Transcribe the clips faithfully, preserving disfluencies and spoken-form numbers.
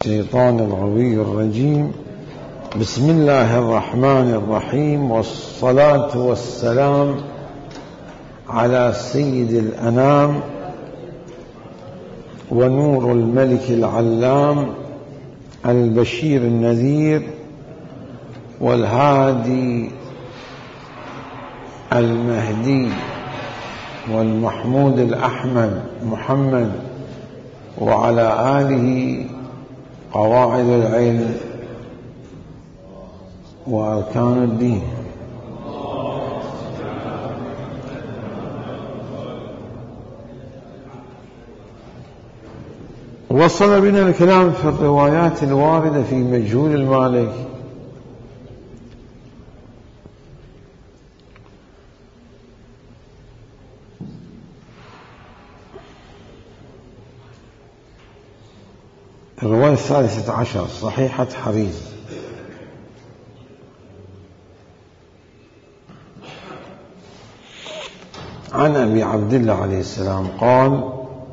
الشيطان الغوي الرجيم. بسم الله الرحمن الرحيم، والصلاة والسلام على سيد الأنام ونور الملك العلام البشير النذير والهادي المهدي والمحمود الأحمد محمد، وعلى آله قواعد العلم وأركان الدين. وصل بنا الكلام في الروايات الواردة في مجهول المالك. الرواية الثالثة عشر صحيحة حريز. عن أبي عبد الله عليه السلام قال: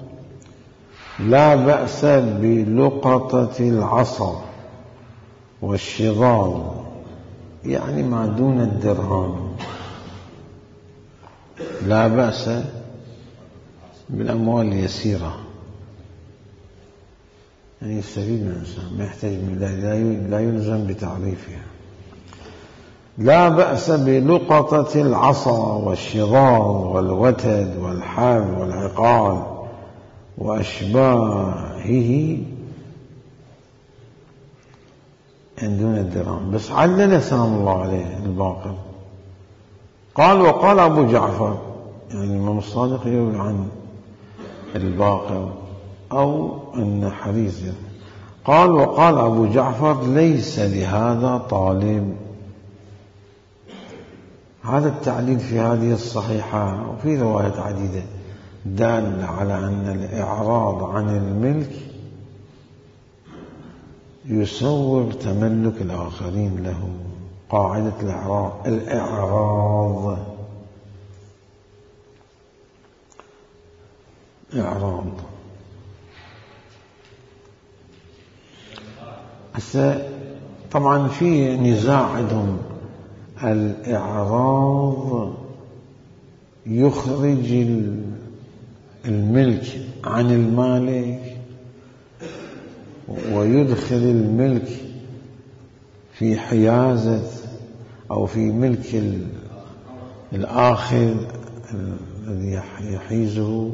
لا بأس بلقطة العصا والشظال، يعني ما دون الدرهم. لا بأس بالأموال اليسيرة، يعني يستفيد من الإنسان، ما يحتاج من لا يلزم بتعريفها. لا بأس بلقطة العصا والشظال والوتد والحبل والعقال وأشباهه عن دون الدرهم. بس علل سلام الله عليه الباقر، قال: وقال أبو جعفر، يعني الإمام الصادق يروي عن الباقر أو أن حريز، قال: وقال أبو جعفر: ليس لهذا طالب. هذا التعليل في هذه الصحيحة وفي روايات عديدة دال على أن الإعراض عن الملك يصور تملك الآخرين له. قاعدة الإعراض الإعراض إعراض هسه طبعا في نزاع عندهم. الإعراض يخرج الملك عن المالك ويدخل الملك في حيازة أو في ملك الآخر الذي يحيزه.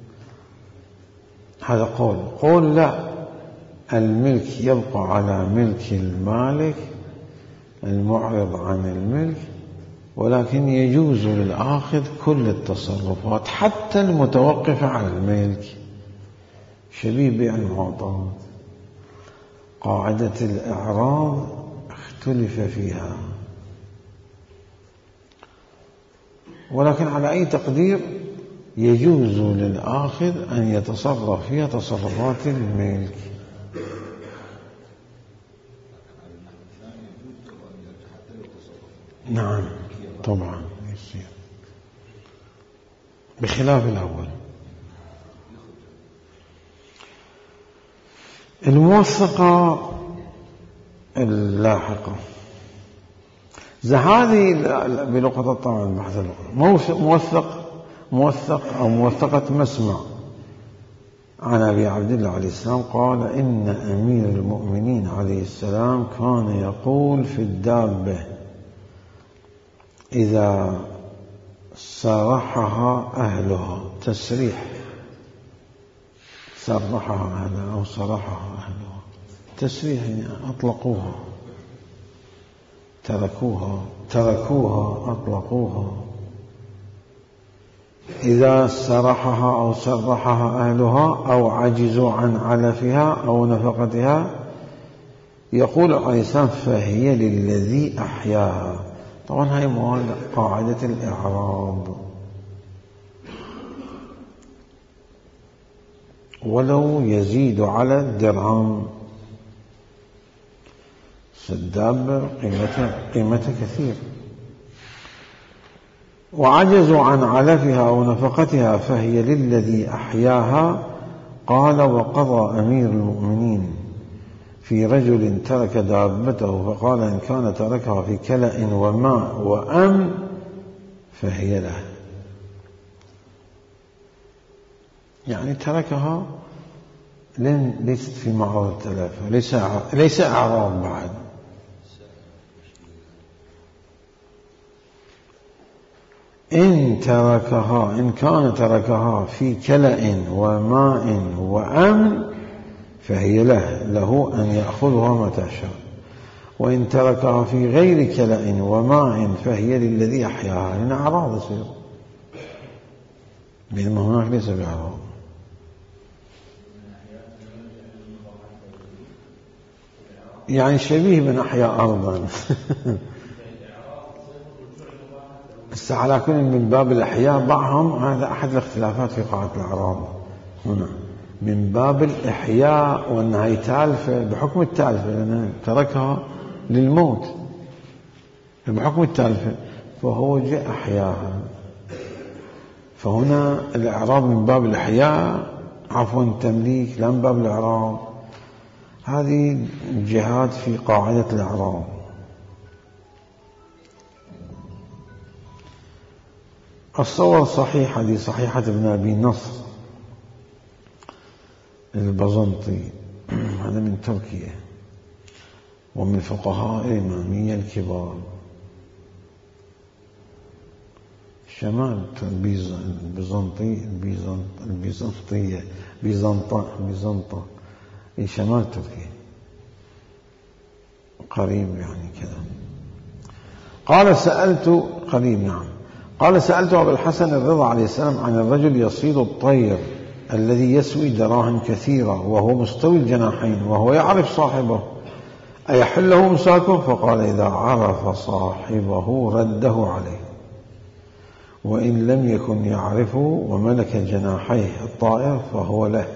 هذا قول قول لا، الملك يبقى على ملك المالك المعرض عن الملك، ولكن يجوز للآخذ كل التصرفات حتى المتوقفة على الملك، شبيه بيع المعطات. قاعدة الإعراض اختلف فيها، ولكن على أي تقدير يجوز للآخذ أن يتصرف فيها تصرفات الملك. نعم طبعا يصير، بخلاف الأول. الموثقة اللاحقة هذه بلقطة طبعا بحث موثق موثق أو موثقة مسمع. عن أبي عبد الله عليه السلام قال: إن أمير المؤمنين عليه السلام كان يقول في الدابة إذا سرحها أهلها، تسريح، سرحها أهلها أو سرحها أهلها، تسريح يعني أطلقوها، تركوها تركوها أطلقوها. إذا سرحها أو سرحها أهلها أو عجزوا عن علفها أو نفقتها، يقول عليه السلام: فهي للذي أحياها. طبعا هاي مواد قاعدة الإعراض، ولو يزيد على الدرهم. الدابة قيمتها قيمتها كثير. وعجزوا عن علفها أو نفقتها فهي للذي أحياها. قال: وقضى أمير المؤمنين في رجل ترك دابته فقال إن كان تركها في كلأ وماء وأمن فهي له، يعني تركها لن ليست في معرض التلف، ليس ليس أعراض بعد. إن تركها إن كان تركها في كلأ وماء وأمن فهي له له أن يأخذها متى شاء، وإن تركها في غير كلأ وماء فهي للذي أحياها، لأن أعراض يصير، بينما هناك ليس بأعراض. يعني شبيه من أحيا أرضا بس على كل من باب الإحياء بعضهم، هذا أحد الاختلافات في قاعدة الأعراض هنا، من باب الإحياء وأنها تالفة بحكم التالفة، لأنه تركها للموت بحكم التالفة، فهو جاء أحياها. فهنا الإعراض من باب الإحياء، عفوا التمليك لا من باب الإعراض. هذه الجهات في قاعدة الإعراض. الصور الصحيحة دي صحيحة ابن أبي نصر البزنطي، هذا من تركيا ومن فقهاء الإمامية الكبار، شمال البيزنطي البيزنطية بيزنطة بيزنطة شمال تركيا قريب يعني كذا. قال سألت قريب نعم قال سألت أبا الحسن الرضا عليه السلام عن الرجل يصيد الطير الذي يسوي دراهم كثيرة وهو مستوي الجناحين وهو يعرف صاحبه أيحل له مساكه؟ فقال إذا عرف صاحبه رده عليه، وإن لم يكن يعرفه وملك جناحيه الطائر فهو له.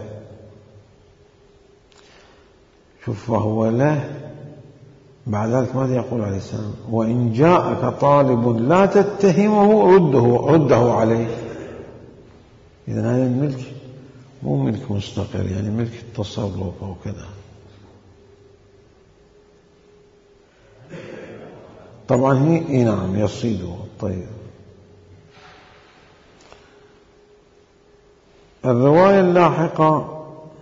شوف فهو له، بعد ذلك ماذا يقول عليه السلام؟ وإن جاءك طالب لا تتهمه رده, رده عليه. إذن هذا الملك مو ملك مستقل، يعني ملك التصرف أو كذا. طبعا هي نعم يصيده الطير. الرواية اللاحقة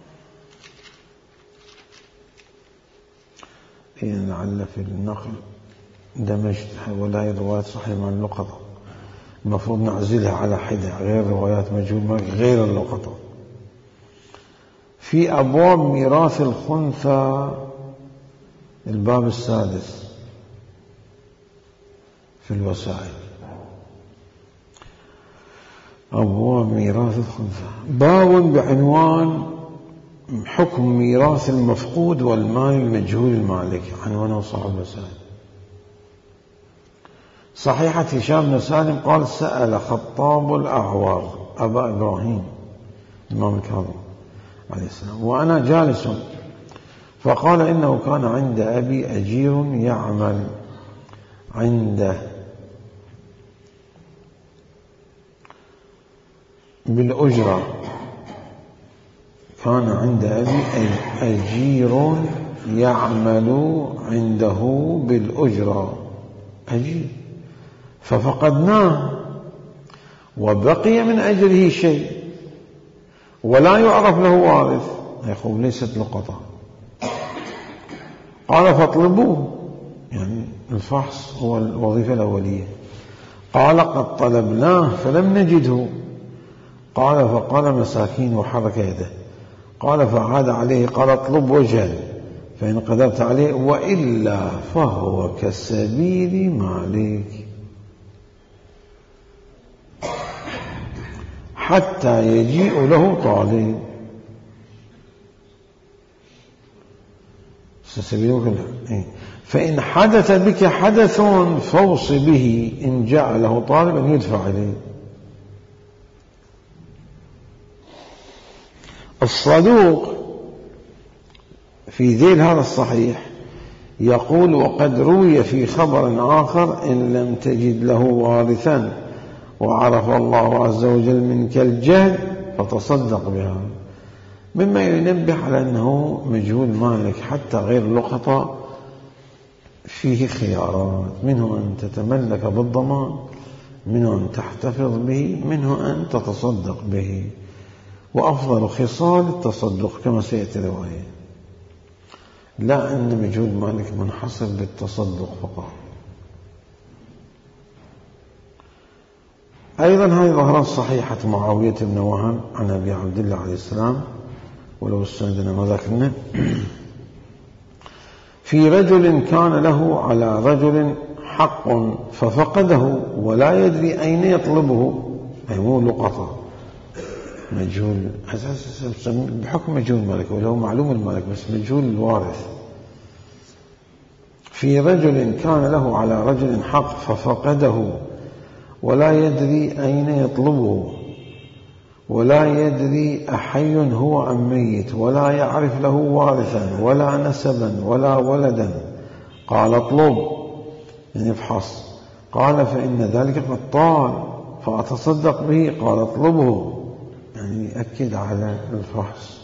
هي لعل في النقل دمجت ولا روايات صحيحة مع اللقطة، المفروض نعزلها على حدة غير روايات مجهول غير اللقطة. في أبواب ميراث الخنثى الباب السادس في الوسائل، أبواب ميراث الخنثى، باب بعنوان حكم ميراث المفقود والمال المجهول المالك، عنوانه صاحب الوسائل. صحيحة هشام بن سالم قال سأل خطاب الأعوار أبا إبراهيم الإمام الكاظم عليه السلام وأنا جالس، فقال إنه كان عند أبي أجير يعمل عنده بالأجرة، كان عند أبي أجير يعمل عنده بالأجرة أجير، ففقدناه وبقي من أجره شيء ولا يعرف له وارث، يقول ليست لقطة. قال فاطلبوه، يعني الفحص هو الوظيفة الأولية. قال قد طلبناه فلم نجده. قال فقال مساكين وحرك يده. قال فعاد عليه قال اطلب وجهه فإن قدرت عليه وإلا فهو كسبيل مالك حتى يجيء له طالب. فإن حدث بك حدث فوص به، إن جاء له طالب أن يدفع إليه. الصدوق في ذيل هذا الصحيح يقول وقد روي في خبر آخر إن لم تجد له وارثا وعرف الله عز وجل منك الجهل فتصدق بها. مما ينبه على أنه مجهول مالك حتى غير لقطة فيه خيارات، منه أن تتملك بالضمان، منه أن تحتفظ به، منه أن تتصدق به، وأفضل خصال التصدق كما سيأتي رواية، لا أن مجهول مالك منحصر بالتصدق فقط. أيضا هذه ظهرت صحيحة معاوية بن وهب عن أبي عبد الله عليه السلام، ولو استندنا ما ذكرنا، في رجل كان له على رجل حق ففقده ولا يدري أين يطلبه، أي مو لقطة، مجهول بحكم مجهول المالك، وله معلوم المالك بس مجهول الوارث. في رجل كان له على رجل حق ففقده ولا يدري أين يطلبه، ولا يدري أحي هو أم ميت، ولا يعرف له وارثا ولا نسبا ولا ولدا، قال اطلب، يعني افحص، قال فإن ذلك قد طال فأتصدق به، قال اطلبه، يعني يأكد على الفحص.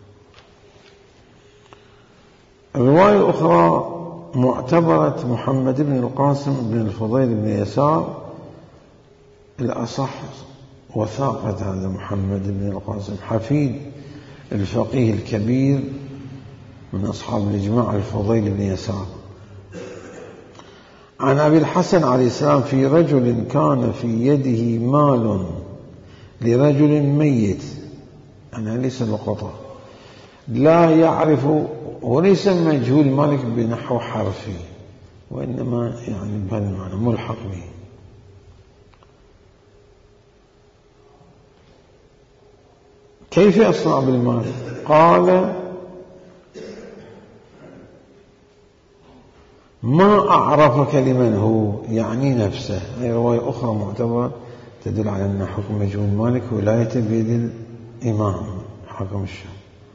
الرواية الأخرى معتبرة محمد بن القاسم بن الفضيل بن يسار، الأصح وثاقة هذا محمد بن القاسم حفيد الفقيه الكبير من أصحاب الإجماع الفضيل بن يسار، عن أبي الحسن عليه السلام في رجل كان في يده مال لرجل ميت، أنا ليس لقطة، لا يعرف، وليس مجهول مالك بنحو حرفي، وإنما يعني بهالمعنى ملحق به. كيف يصنع بالمال؟ قال ما أعرفك لمن هو، يعني نفسه. هذه رواية أخرى معتبرة تدل على أن حكم مجهول مالك ولاية بيد الإمام حكم الشام.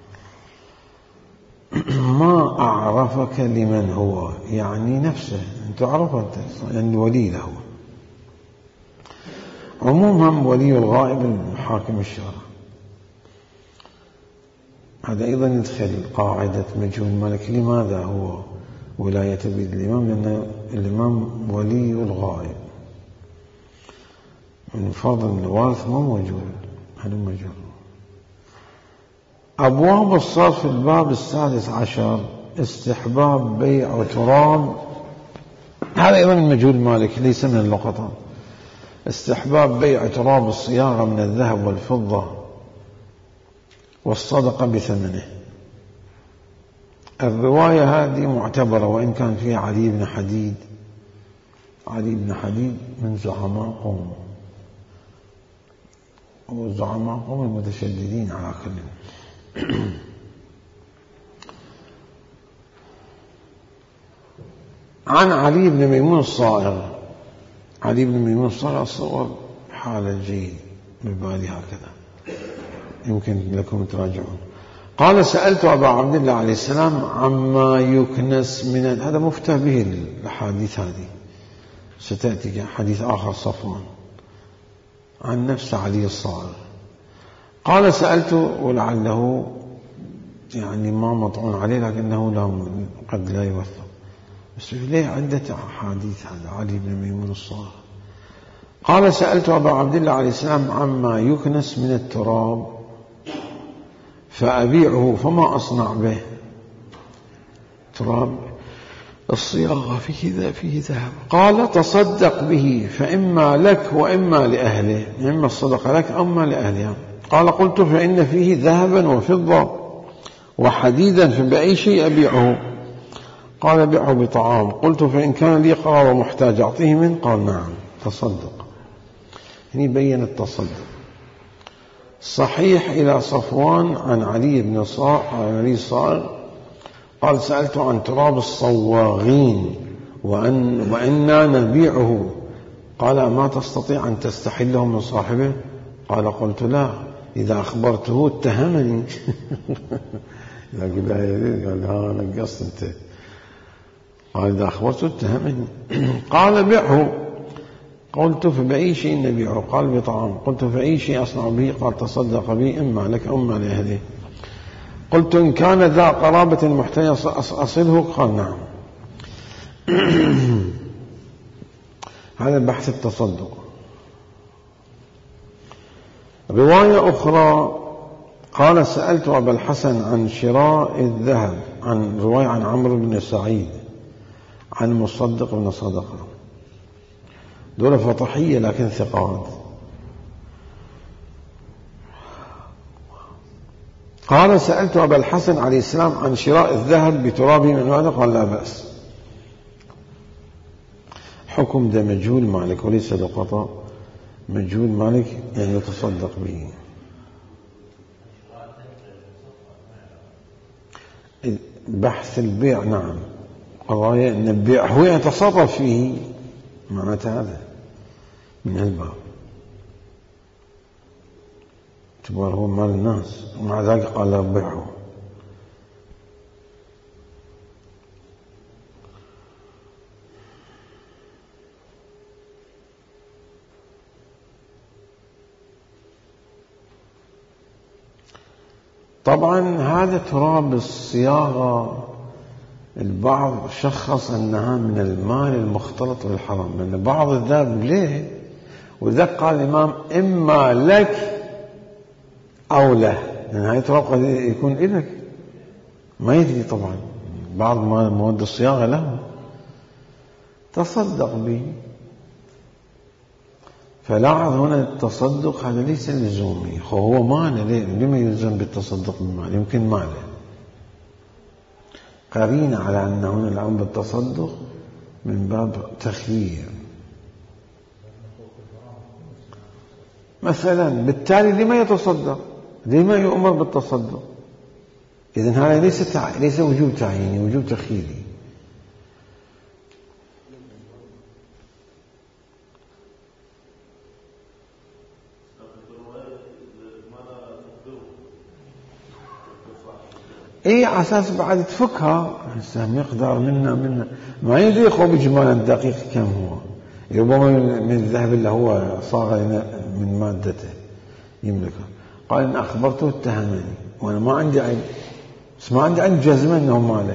ما أعرفك لمن هو، يعني نفسه، أنت عرفت، يعني ولي له. عموما ولي الغائب حاكم الشرع، هذا أيضا يدخل قاعدة مجهول مالك. لماذا هو ولاية بيد الإمام؟ لأن الإمام ولي الغائب، من فضل الوارث ما موجود، هذا مجهول. أبواب الصرف في الباب السادس عشر استحباب بيع تراب، هذا أيضا مجهول مالك ليس من اللقطة. استحباب بيع تراب الصياغة من الذهب والفضة والصدقة بثمنه. الرواية هذه معتبرة وإن كان فيها علي بن حديد، علي بن حديد من زعماء قوم، وزعماء قوم المتشددين على كل. عن علي بن ميمون الصائغ، علي بن ميمون الصائغ الصور حالة جيد ببالي هكذا، يمكن لكم تراجعون. قال سألت أبا عبد الله عليه السلام عما يكنس من، هذا مفتى به الحديث هذه، ستأتي حديث آخر صفوان عن نفس علي الصائغ. قال سألت، ولعله يعني ما مطعون عليه لكنه لا قد لا يوثق، بس ليه عدة أحاديث هذا علي بن ميمون الصائغ. قال سألت أبا عبد الله عليه السلام عما يكنس من التراب فأبيعه فما أصنع به. تراب الصياغة فيه فيه ذهب. قال تصدق به فإما لك وإما لأهله، إما الصدقة لك أما لأهلها. قال قلت فإن فيه ذهبا وفضة وحديدا فبأي شيء أبيعه؟ قال بيعه بطعام. قلت فإن كان لي قرابة محتاج أعطيه منه؟ قال نعم تصدق. هني بين التصدق. صحيح إلى صفوان عن علي بن صائغ قال سألت عن تراب الصواغين وأن وإنا نبيعه، قال ما تستطيع أن تستحله من صاحبه؟ قال قلت لا، إذا أخبرته اتهمني. قال لا نقصت أنت. قال إذا أخبرته اتهمني. قال بيعه. قلت فبأي شيء نبيعه؟ قال بطعام. قلت فأي شيء أصنع به؟ قال تصدق به إما لك أما لأهله. قلت إن كان ذا قرابة محتاج أصله؟ قال نعم. هذا بحث التصدق. رواية أخرى قال سألت أبا الحسن عن شراء الذهب، عن رواية عن عمرو بن سعيد عن مصدق بن صدقة، دولة فطحية لكن ثقات. قال سألت أبا الحسن عليه السلام عن شراء الذهب بترابه من هذا؟ قال لا بأس. حكم ده مجهول مالك وليس لقطة، مجهول مالك يعني يتصدق به. بحث البيع نعم، قضايا أن البيع هو يتصرف فيه، معناته هذا من الباب، اعتبار هو مال الناس، ومع ذلك قال لا بيعه. طبعا هذا تراب الصياغة، البعض شخص أنها من المال المختلط بالحرام، لأن بعض الذهب ليه، وذلك قال الإمام إما لك أو له، لأن هذا تراب قد يكون إلك ما يدري. طبعا بعض مواد الصياغة له تصدق به. فلاحظ هنا التصدق هذا ليس لزومي، هو ماله، لما يلزم بالتصدق بالمال؟ يمكن ماله قرينة على أن هنا الأمر بالتصدق من باب تخيير مثلا. بالتالي لما يتصدق؟ لما يؤمر بالتصدق؟ إذن هذا ليس تع... ليس وجوب تعييني، وجوب تخييري. ايه على اساس بعد تفكها هسه مقدار منا منا ما يدري خو بجمال الدقيق كم هو، ربما من الذهب اللي هو صاغ من مادته يملكها. قال ان اخبرته اتهمني وانا ما عندي علم، بس ما عندي علم جزمه انه ماله.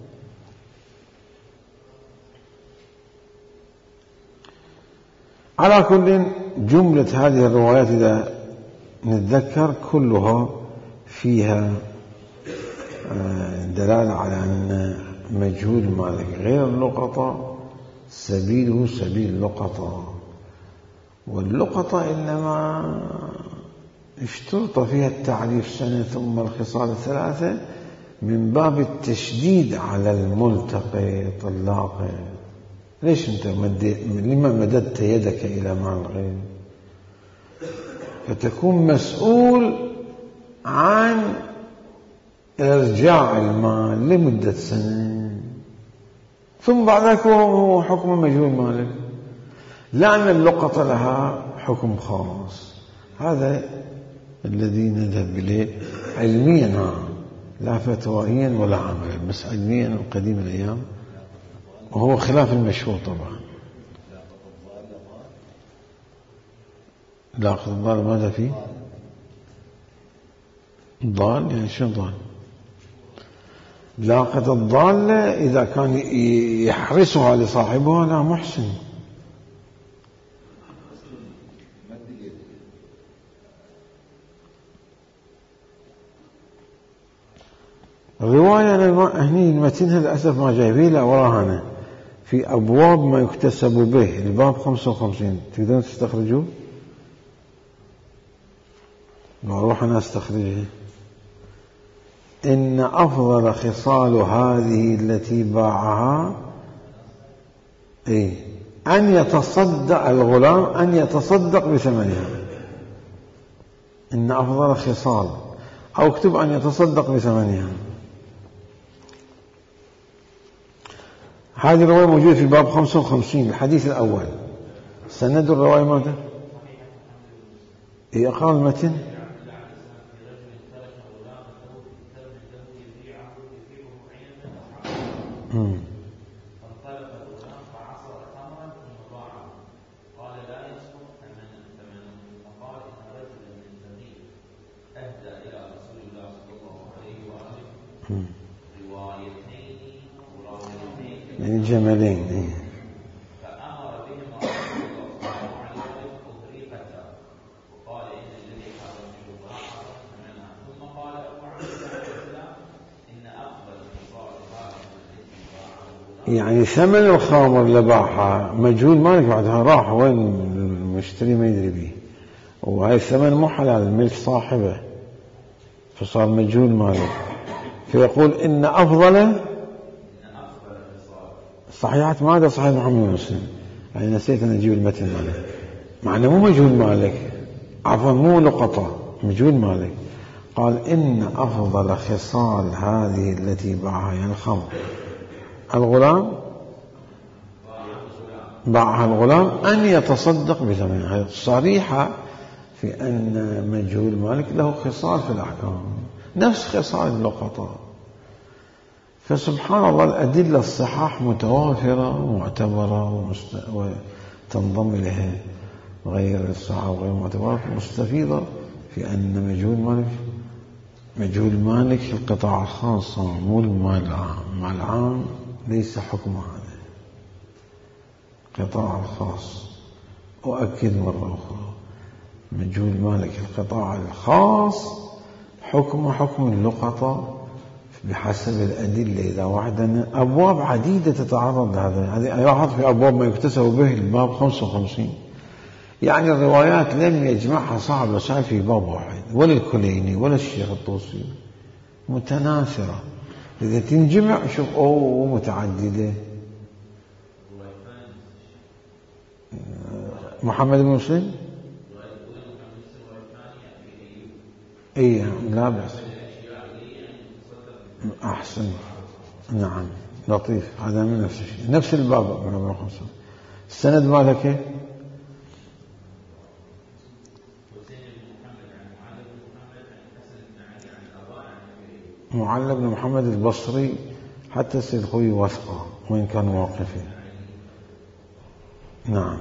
على كل جمله هذه الروايات اذا نتذكر كلها فيها دلالة على أن مجهول مالك غير اللقطة سبيله سبيل اللقطة، واللقطة إنما اشترط فيها التعريف سنة ثم الخصال الثلاثة من باب التشديد على الملتقط اللاقط. ليش أنت مدد لما مددت يدك إلى مال الغير؟ فتكون مسؤول عن إرجاع المال لمدة سنة، ثم بعد ذلك هو حكم مجهول مالك، لأن اللقطة لها حكم خاص. هذا الذي نذهب إليه علميا، لا فتوائيا ولا عملا، بس علميا قديم الأيام، وهو خلاف المشهور طبعا. لاقط الضال ماذا فيه؟ ضال يعني شو ضال؟ لاقط الضالة إذا كان يحرسها لصاحبها لا محسن. الرواية هني المتنها للأسف ما جايبه لا وراها هنا في أبواب ما يكتسب به، الباب خمسة وخمسين، تقدرون تستخرجوه؟ نروح أنا استخرجه. إن أفضل خصال هذه التي باعها إيه؟ أن يتصدق الغلام أن يتصدق بثمنها. إن أفضل خصال، أو اكتب أن يتصدق بثمنها. هذه الرواية موجودة في الباب خمسة وخمسين الحديث الأول. سند الرواية ماذا؟ إيه أقرأ المتن؟ مم. فانطلق الغلام فعصر تمرا ثم ضاعه، قال لا يسقط ثمنه، فقال ان رجلا من بني اهدى الى رسول الله صلى الله عليه واله يعني جملين. إيه. فأمر بهم رسول الله أغريقة وقال إن الذي حرمه باعه ثمنها ثم قال إن أفضل الخصال هذا الذي باعه يعني ثمن الخمر اللي باعها مجهول مالك بعدها راح وين المشتري ما يدري به، وهاي الثمن مو حلال ملك صاحبه فصار مجهول مالك. فيقول إن أفضل صحيحات ماذا صحيح محمد مسلم، يعني نسيت أن أجيب المتن مالك، معنى مو مجهول مالك، عفوا مو لقطة، مجهول مالك. قال إن أفضل خصال هذه التي باعها يعني الخمر الغلام باعها الغلام أن يتصدق بثمنها. هذه صريحة في أن مجهول مالك له خصال في الأحكام نفس خصال اللقطة. فسبحان الله الأدلة الصحاح متوافرة ومعتبرة وتنضم إليها غير الصحاح وغير معتبرة مستفيضة في أن مجهول مالك مجهول مالك في القطاع الخاص مو المال العام. المال العام ليس حكم هذا، قطاع الخاص. وأكد مرة أخرى مجهول مالك في القطاع الخاص حكم حكم اللقطة بحسب الأدلة. إذا وحدنا أبواب عديدة تتعرض لهذا، هذه لاحظ في أبواب ما يكتسب به الباب خمسة وخمسين، يعني الروايات لم يجمعها صاحب الأصحاب في باب واحد، ولا الكليني ولا الشيخ الطوسي، متناثرة. إذا تنجمع شوف أوه متعددة. محمد بن مسلم إيه لا بأس، أحسن، نعم لطيف، هذا من نفس الشيء نفس الباب من الخمسة. السند مالك معل بن محمد البصري، حتى السيد الخوي وثقه وإن كان واقفين. نعم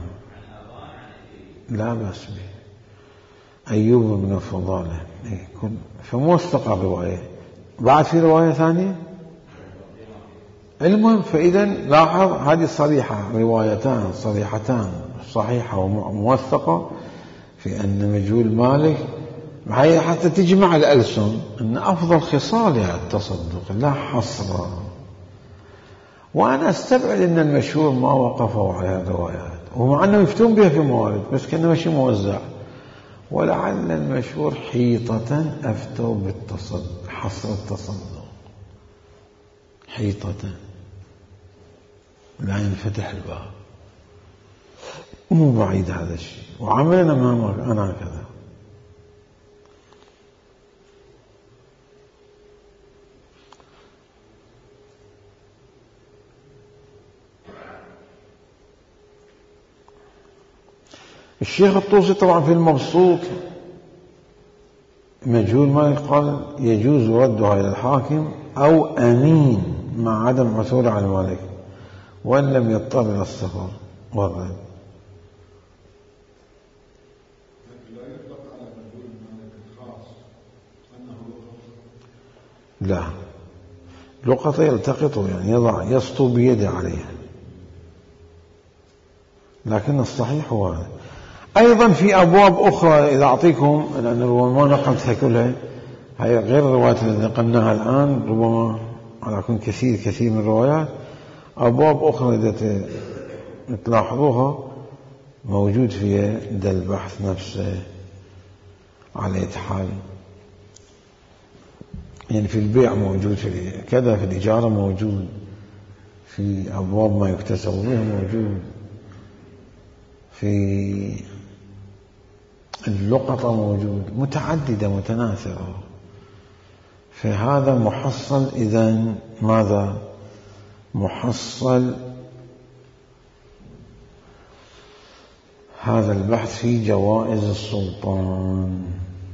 لا بأس به. أيوب بن الفضالة إيه كل فموثقة الرواية. بعد في رواية ثانية المهم. فإذا لاحظ هذه صريحة، روايتان صريحتان صحيحة وموثقة في أن مجهول مالك، هي حتى تجمع الألسن أن أفضل خصالها التصدق لا حصر. وأنا أستبعد أن المشهور ما وقفوا على الروايات، ومع أنه يفتون بها في موارد بس كأنه ماشي موزع. ولعل المشهور حيطة أفتوا بالتصدق، حصر التصدق حيطة لا ينفتح الباب. مو بعيد هذا الشيء، وعملنا ما أنا هكذا. الشيخ الطوسي طبعا في المبسوط مجهول مالك قال يجوز ردها إلى الحاكم أو أمين مع عدم عثور على المالك وإن لم يضطر إلى السفر والرد. لا لقطة يلتقط يعني يضع يسطو بيده عليها، لكن الصحيح هو هذا. أيضا في أبواب أخرى إذا أعطيكم، لأن ربما نقلتها كلها، هي غير الروايات التي نقلناها الآن، ربما على كل كثير كثير من الروايات. أبواب أخرى إذا تلاحظوها موجود فيها ده البحث نفسه على حال، يعني في البيع موجود، في كذا في الإجارة موجود، في أبواب ما يكتسب به موجود، في اللقطة موجود، متعددة متناثرة. فهذا محصل إذن ماذا؟ محصل هذا البحث في جوائز السلطان.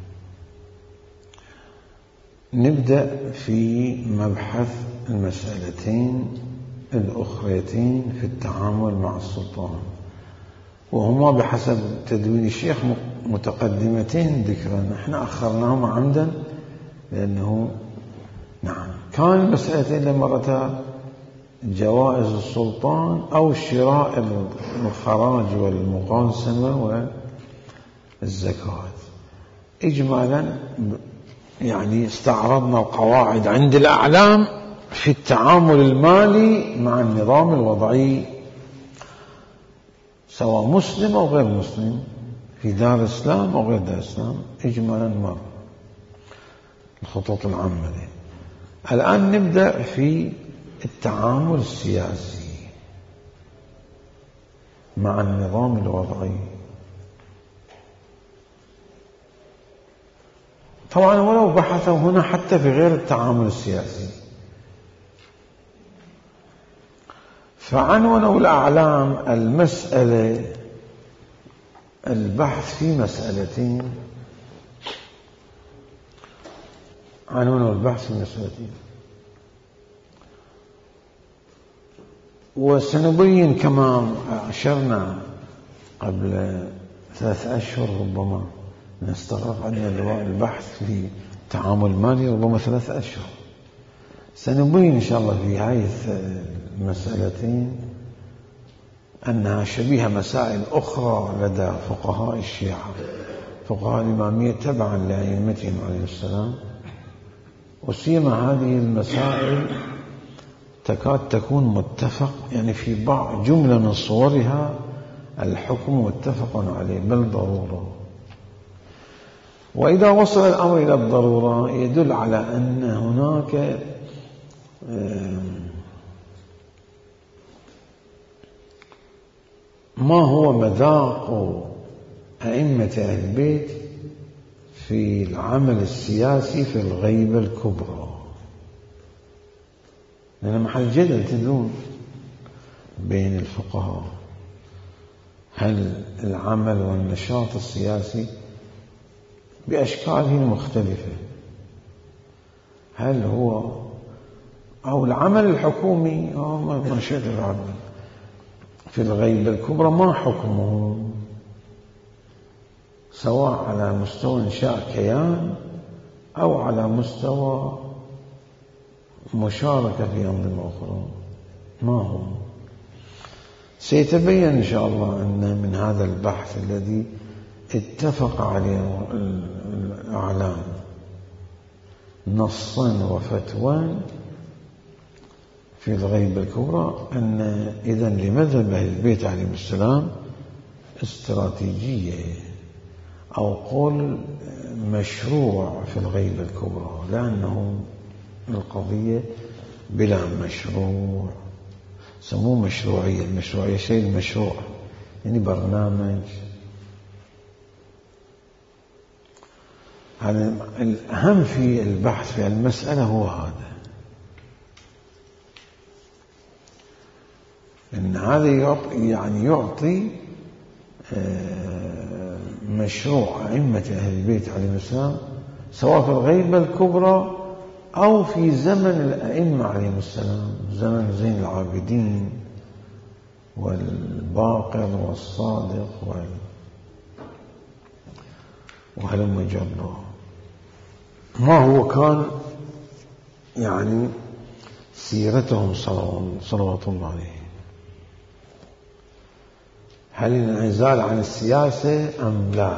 نبدأ في مبحث المسألتين الأخريتين في التعامل مع السلطان، وهما بحسب تدوين الشيخ متقدمتين ذكرا، احنا أخرناهما عمدا لأنه نعم كان المسألتين لمرتا جوائز السلطان أو شراء الخراج والمقاسمة والزكاة. إجمالا يعني استعرضنا القواعد عند الأعلام في التعامل المالي مع النظام الوضعي سواء مسلم أو غير مسلم، في دار إسلام أو غير دار إسلام. إجمالا مر الخطوط العامة دي. الآن نبدأ في التعامل السياسي مع النظام الوضعي. طبعا ولو بحثوا هنا حتى في غير التعامل السياسي، فعنونوا الأعلام المسألة البحث في مسألتين، عنونوا البحث في مسألتين، وسنبين كما أشرنا قبل ثلاث أشهر ربما نستغرق عندنا البحث في تعامل مالي ربما ثلاث أشهر. سنبين إن شاء الله في هذه المسألتين أنها شبيهة مسائل أخرى لدى فقهاء الشيعة، فقهاء الإمامية تبعا لأئمتهم عليه السلام، وسيما هذه المسائل تكاد تكون متفق يعني في بعض جملة من صورها الحكم متفق عليه بل ضرورة. وإذا وصل الأمر إلى الضرورة يدل على أن هناك ما هو مذاق أئمة أهل البيت في العمل السياسي في الغيبة الكبرى، لأن محل جدل تدرون بين الفقهاء. هل العمل والنشاط السياسي بأشكاله المختلفة، هل هو أو العمل الحكومي أو ما شئت العمل في الغيبة الكبرى ما حكمه، سواء على مستوى إنشاء كيان أو على مستوى مشاركة في أنظمة أخرى، ما هو؟ سيتبين إن شاء الله أن من هذا البحث الذي اتفق عليه الأعلام نصا وفتوى في الغيبة الكبرى أن إذن لمذهب أهل البيت عليهم السلام استراتيجية أو قول مشروع في الغيبة الكبرى، لأنه القضية بلا مشروع سموه مشروعية. المشروعية شيء المشروع يعني برنامج. هذا الأهم في البحث في المسألة هو هذا، إن هذا يعطي يعني يعطي مشروع أئمة أهل البيت عليهم السلام سواء في الغيبة الكبرى أو في زمن الأئمة عليهم السلام، زمن زين العابدين والباقر والصادق وهلم جره. ما هو كان يعني سيرتهم صلوات الله عليه؟ هل الانعزال عن السياسة أم لا؟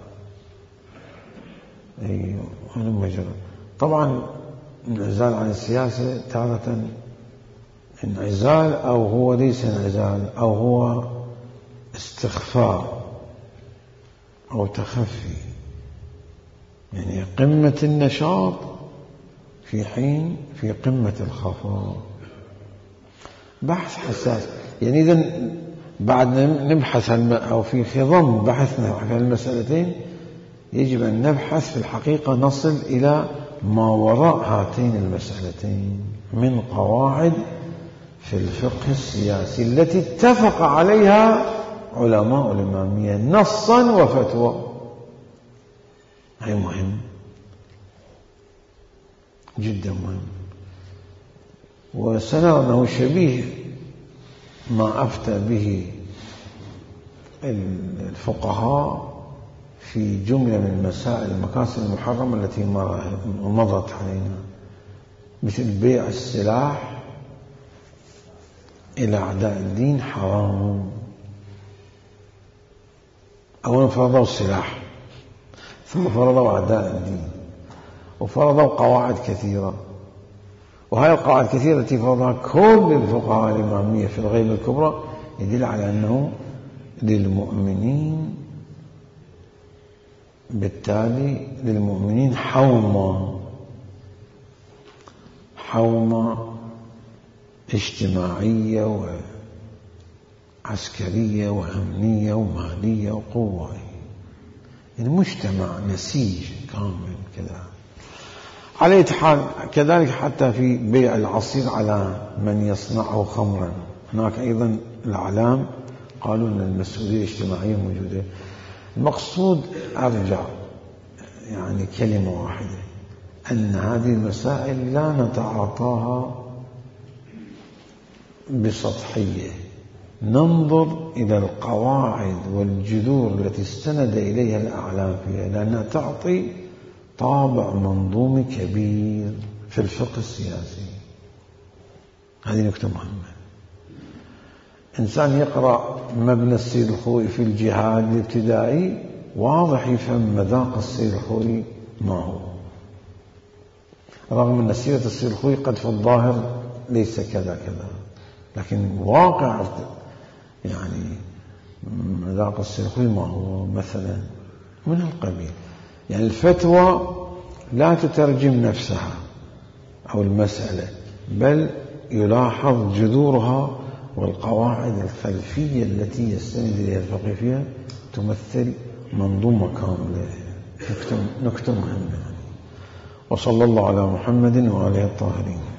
أي هلم جره. طبعا الانعزال عن السياسة تارة انعزال أو هو ليس انعزال أو هو استخفاء أو تخفي، يعني قمة النشاط في حين في قمة الخفاء. بحث حساس يعني. إذن بعد نبحث أو في خضم بحثنا في المسألتين يجب أن نبحث في الحقيقة نصل إلى ما وراء هاتين المسألتين من قواعد في الفقه السياسي التي اتفق عليها علماء الإمامية نصا وفتوى. هي مهم جدا مهم، وسنرى أنه شبيه ما أفتى به الفقهاء في جملة من المسائل المكاسب المحرمة التي مضت علينا، مثل بيع السلاح إلى أعداء الدين حرام. أولا فرضوا السلاح، ثم فرضوا أعداء الدين، وفرضوا قواعد كثيرة، وهذه القواعد الكثيرة التي فرضها كل الفقهاء الإمامية في الغيبة الكبرى يدل على أنه للمؤمنين، بالتالي للمؤمنين حومة حومة اجتماعية وعسكرية وأمنية ومالية وقوة، المجتمع نسيج كامل كذا. على أي حال كذلك حتى في بيع العصير على من يصنعه خمرا، هناك أيضا الأعلام قالوا أن المسؤولية الاجتماعية موجودة. المقصود أرجع يعني كلمة واحدة، أن هذه المسائل لا نتعاطاها بسطحية، ننظر إلى القواعد والجذور التي استند إليها الأعلام فيها، لأنها تعطي طابع منظومي كبير في الفقه السياسي. هذه نكتة مهمة. إنسان يقرأ مبنى السيد الخوئي في الجهاد الابتدائي واضح يفهم مذاق السيد الخوئي ما هو، رغم أن سيرة السيد الخوئي قد في الظاهر ليس كذا كذا، لكن واقع يعني مذاق السيد الخوئي ما هو مثلا من القبيل. يعني الفتوى لا تترجم نفسها أو المسألة، بل يلاحظ جذورها والقواعد الخلفية التي يستند إليها الفقيه فيها تمثل منظومة كاملة. نكتة مهمة. وصلى الله على محمد وآله الطاهرين.